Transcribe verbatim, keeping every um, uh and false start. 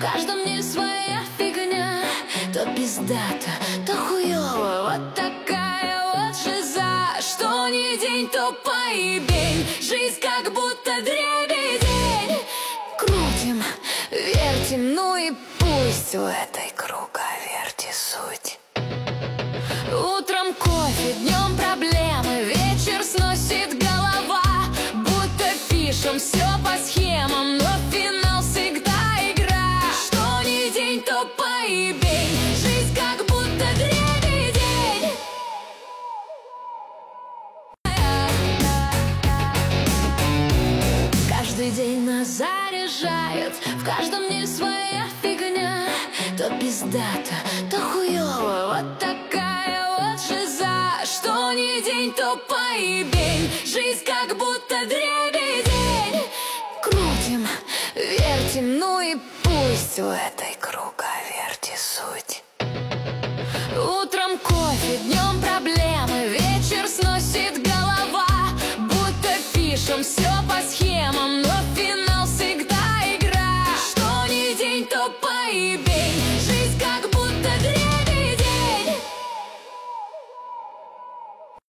каждом дне своя фигня. То пиздата, то хуёво, вот такая вот жиза. Что ни день, то поебень, жизнь как будто дребедень. Крутим, вертим, ну и пусть в этой круговерти суть. Утром кофе, днем проблемы, вечер сносит голова. Будто пишем все по схемам, но финал всегда игра. Что ни день, то поебень, жизнь как будто дребедень. Каждый день нас заряжает, в каждом дне своя фигня. То пиздата, то хуёво, вот такая вот жиза. Что ни день, то поебень, жизнь как будто дребедень. Крутим, вертим, ну и пусть в этой круговерти суть. Утром кофе, днем проблемы, вечер сносит голова. Будто пишем все по схемам, но финал всегда игра. Что ни день, то поебень,